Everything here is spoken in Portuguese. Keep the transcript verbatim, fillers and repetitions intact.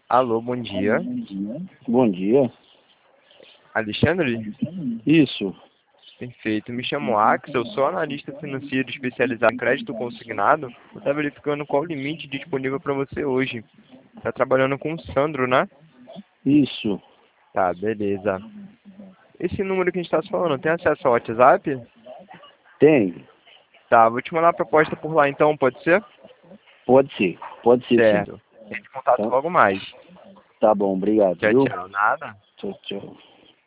Alô, bom dia. Bom dia. Alexandre? Isso. Perfeito. Me chamo Axel, sou analista financeiro especializado em crédito consignado. Eu estava verificando qual o limite disponível para você hoje. Está trabalhando com o Sandro, né? Isso. Tá, beleza. Esse número que a gente está falando, tem acesso ao WhatsApp? Tem. Tá, vou te mandar a proposta por lá então, pode ser? Pode ser. Pode ser, sim. Certo. Entre em contato Tá, logo mais. tá bom, obrigado, Tchau, viu? tchau. Nada? Tchau, tchau.